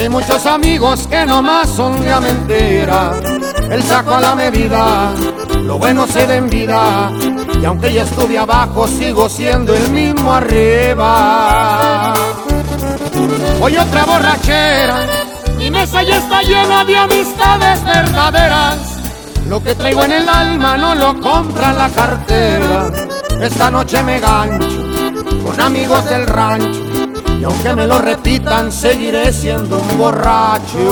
hay muchos amigos que nomás son de mentira. El saco a la medida, lo bueno se da en vida. Y aunque ya estuve abajo, sigo siendo el mismo arriba. Hoy otra borrachera, mi mesa ya está llena de amistades verdaderas. Lo que traigo en el alma no lo compra la cartera. Esta noche me gancho con amigos del rancho, y aunque me lo repitan, seguiré siendo un borracho.